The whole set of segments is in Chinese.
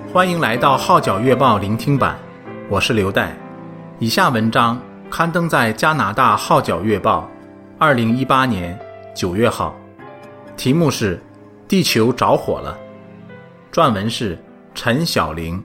欢迎来到号角月报聆听版，我是刘岱。以下文章刊登在加拿大号角月报2018年9月号，题目是地球着火了，撰文是陈晓玲。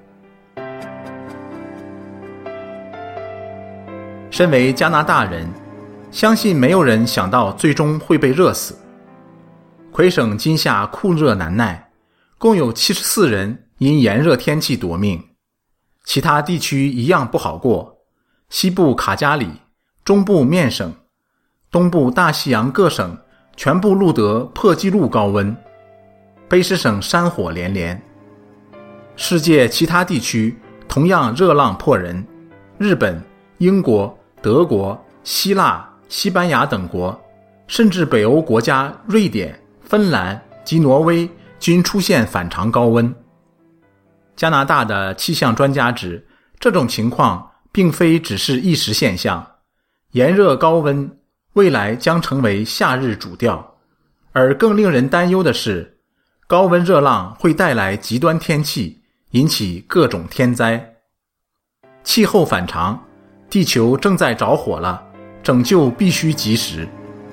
身为加拿大人，相信没有人想到最终会被热死。魁省今夏酷热难耐，共有74人因炎热天气夺命，其他地区一样不好过。西部卡加里、中部面省、东部大西洋各省全部录得破纪录高温，卑诗省山火连连。世界其他地区同样热浪迫人，日本、英国、德国、希腊、西班牙等国，甚至北欧国家瑞典、芬兰及挪威均出现反常高温。加拿大的气象专家指，这种情况并非只是一时现象，炎热高温未来将成为夏日主调。而更令人担忧的是，高温热浪会带来极端天气，引起各种天灾。气候反常，地球正在着火了，拯救必须及时。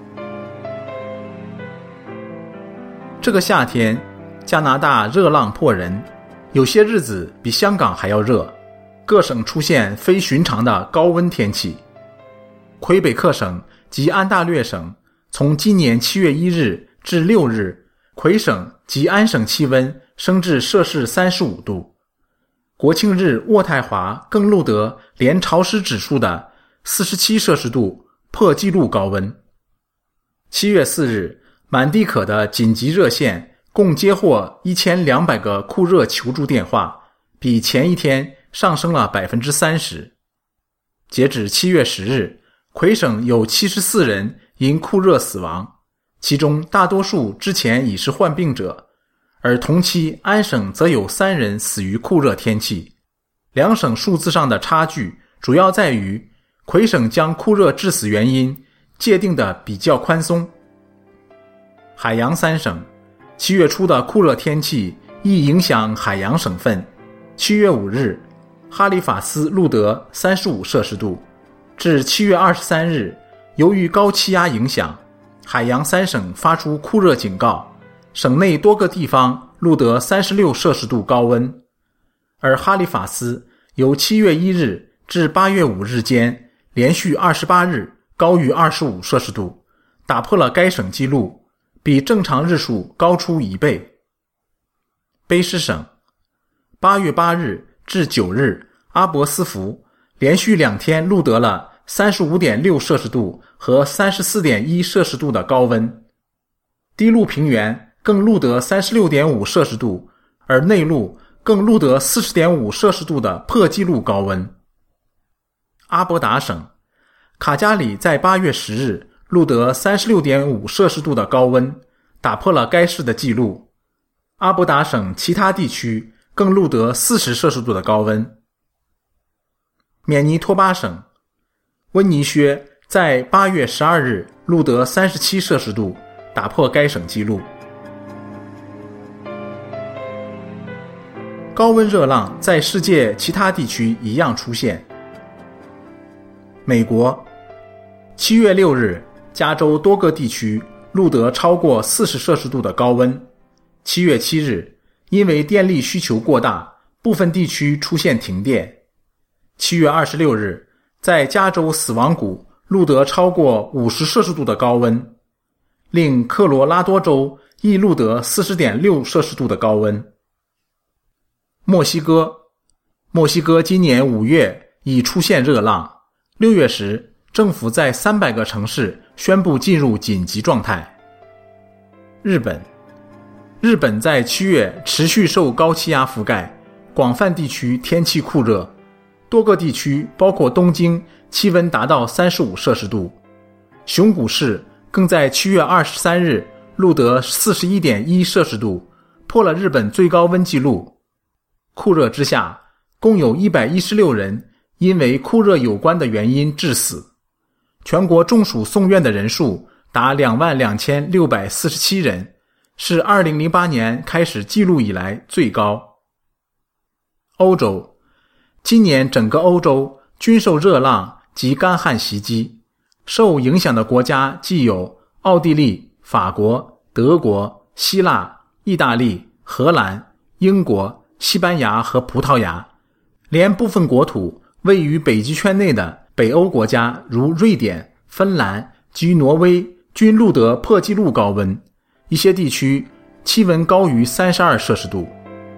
这个夏天，加拿大热浪迫人，有些日子比香港还要热，各省出现非寻常的高温天气。魁北克省及安大略省从今年7月1日至6日，魁省及安省气温升至摄氏35度。国庆日渥太华更录得连潮湿指数的47摄氏度，破纪录高温。7月4日，满地可的紧急热线共接获1200个酷热求助电话，比前一天上升了 30%。 截止7月10日，魁省有74人因酷热死亡，其中大多数之前已是患病者，而同期安省则有3人死于酷热天气。两省数字上的差距主要在于魁省将酷热致死原因界定的比较宽松。海洋3省7月初的酷热天气亦影响海洋省份。7月5日，哈利法斯录得35摄氏度。至7月23日，由于高气压影响，海洋3省发出酷热警告，省内多个地方录得36摄氏度高温。而哈利法斯由7月1日至8月5日间连续28日高于25摄氏度，打破了该省纪录，比正常日数高出1倍。卑诗省8月8日至9日，阿伯斯福连续2天录得了 35.6 摄氏度和 34.1 摄氏度的高温。低陆平原更录得 36.5 摄氏度，而内陆更录得 40.5 摄氏度的破纪录高温。阿伯达省卡加里在8月10日录得 36.5 摄氏度的高温，打破了该市的纪录。阿伯达省其他地区更录得40摄氏度的高温。缅尼托巴省温尼薛在8月12日录得37摄氏度，打破该省纪录。高温热浪在世界其他地区一样出现。美国7月6日，加州多个地区录得超过40摄氏度的高温。7月7日，因为电力需求过大，部分地区出现停电。7月26日，在加州死亡谷录得超过50摄氏度的高温，令科罗拉多州亦录得 40.6 摄氏度的高温。墨西哥今年5月已出现热浪，6月时政府在300个城市宣布进入紧急状态。日本在7月持续受高气压覆盖，广泛地区天气酷热，多个地区包括东京气温达到35摄氏度。熊谷市更在7月23日录得 41.1 摄氏度，破了日本最高温纪录。酷热之下，共有116人因为酷热有关的原因致死。全国中暑送院的人数达22647人，是2008年开始记录以来最高。 欧洲。今年整个欧洲均受热浪及干旱袭击，受影响的国家既有奥地利、法国、德国、希腊、意大利、荷兰、英国、西班牙和葡萄牙，连部分国土位于北极圈内的北欧国家如瑞典、芬兰及挪威均录得破纪录高温，一些地区气温高于32摄氏度。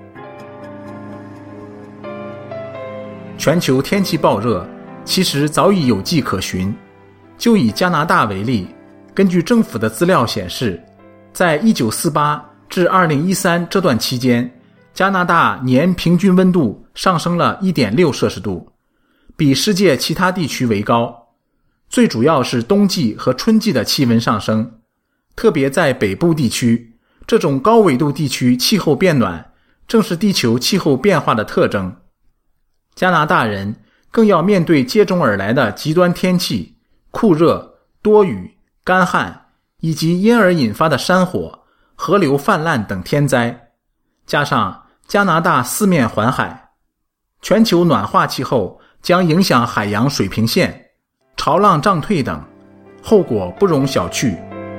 全球天气暴热其实早已有迹可循。就以加拿大为例，根据政府的资料显示，在1948至2013这段期间，加拿大年平均温度上升了 1.6 摄氏度，比世界其他地区为高。最主要是冬季和春季的气温上升，特别在北部地区，这种高纬度地区气候变暖，正是地球气候变化的特征。加拿大人更要面对接踵而来的极端天气、酷热、多雨、干旱，以及因而引发的山火、河流泛滥等天灾，加上加拿大四面环海，全球暖化气候将影响海洋水平线、潮浪涨退等，后果不容小觑。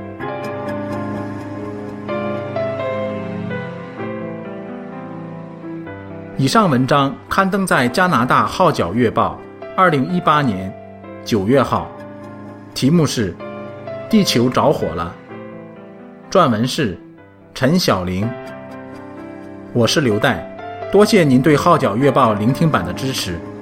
以上文章刊登在加拿大号角月报2018年9月号，题目是地球着火了，撰文是陈晓玲。我是刘岱，多谢您对号角月报聆听版的支持。